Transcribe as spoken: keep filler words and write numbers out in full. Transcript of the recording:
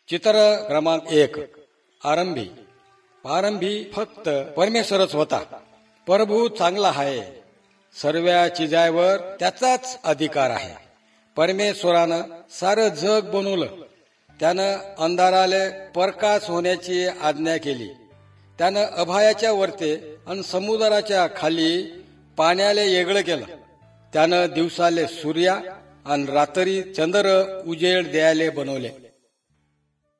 चित्र क्रमांक एक. आरंभी. प्रारंभी फक्त परमेश्वरच होता. प्रभू चांगला आहे. सर्व चिजावर त्याचाच अधिकार आहे. परमेश्वरानं सारं जग बनवलं. त्यानं अंधाराले प्रकाश होण्याची आज्ञा केली. त्यानं अभयाच्या वरते आणि समुद्राच्या खाली पाण्याले वेगळं केलं. त्यानं दिवसाले सूर्य आणि रात्री चंद्र उजेड द्यायले बनवले.